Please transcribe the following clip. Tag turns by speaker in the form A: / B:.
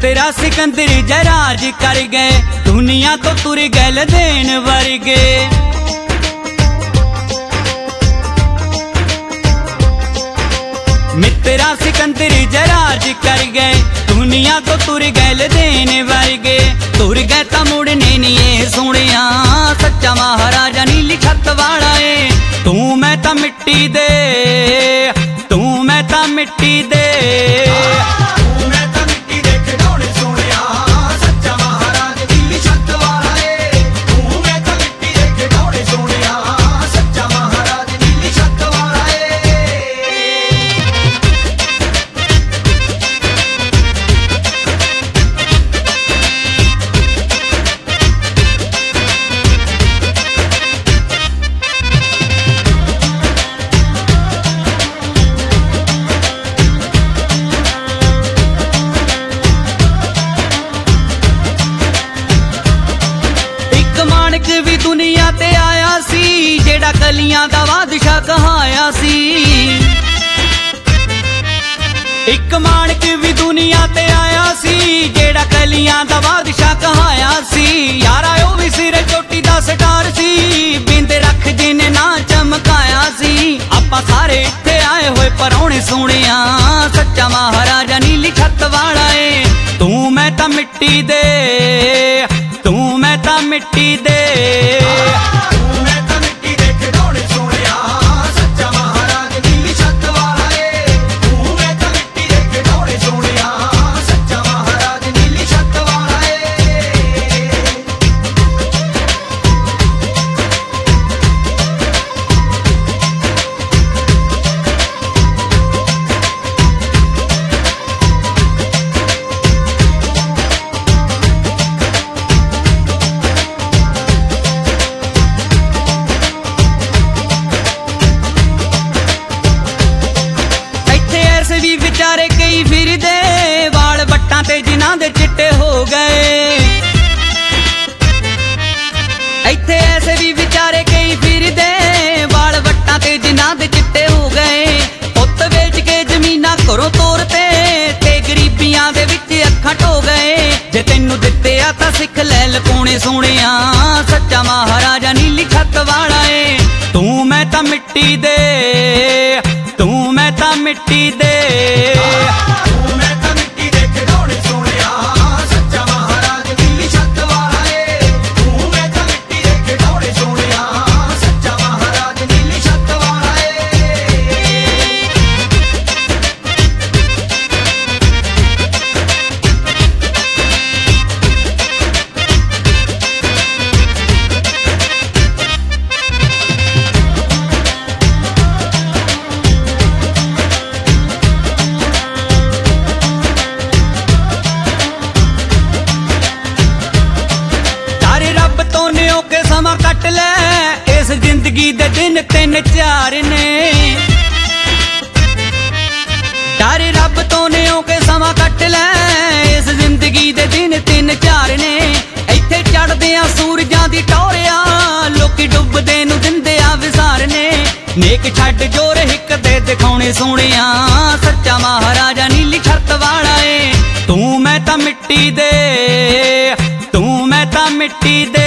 A: मित्रा सिकंदर जराज कर गए, दुनिया तो तुर गैल देन वर्गे। मित्रा सिकंदर जराज कर गए, दुनिया तो तुर गैल देन वर्गे। तुर गए ता मुड़ने नी ये सुनिया, सच्चा महाराजा नीली छत वाला है। तू मैं ता मिट्टी दे, तू मैं ता मिट्टी दे। भी दुनिया ते आया सी, जेड़ा कलियां दा बादशाह कहाया सी। एक माणक भी दुनिया ते आया सी, जेड़ा कलियां दा बादशाह कहाया सी। यारा ओ भी सिर चोटी दा स्टार सी, बिंद रख जिने ना चमकाया सी। आपां सारे इत्थे आए होए परौणे सोहणिया, सच्चा महाराजा नीली छत वाला है। तू मैं ता मिट्टी दे, तू मैं ता मिट्टी दे। विचारे कई फिरदे वाल बट्टां ते जिन्हां दे चिट्टे हो गए। इत्थे ऐसे भी विचारे कई फिरदे वाल बट्टां ते जिन्हां दे चिट्टे हो गए। पुत्त वेच के जमीनां घरों तोरते ते गरीबियां दे विच अखां ढो गए। जे तैनूं दित्ते आ तां सिख लै लुकाउणे सोहणिया, सच्चा महाराजा नीली छत वाला है। तू मैं तां मिट्टी दे, तू मैं तां मिट्टी दे। समा कट ले इस जिंदगी दे दिन तीन चार ने, डर रब तो नेओ के समा कट ले इस जिंदगी दे दिन तीन चार ने। इत्थे चढ़दियां सूरजां दी टोरिया, लोकी डुबदे नूं दिंदे आ विसार ने। नेक छड्ड जोर हिक दे दिखाउणे सोहणिया, सच्चा महाराजा नीली छत वाला है। तू मैं तां मिट्टी दे, तू मैं तां मिट्टी दे।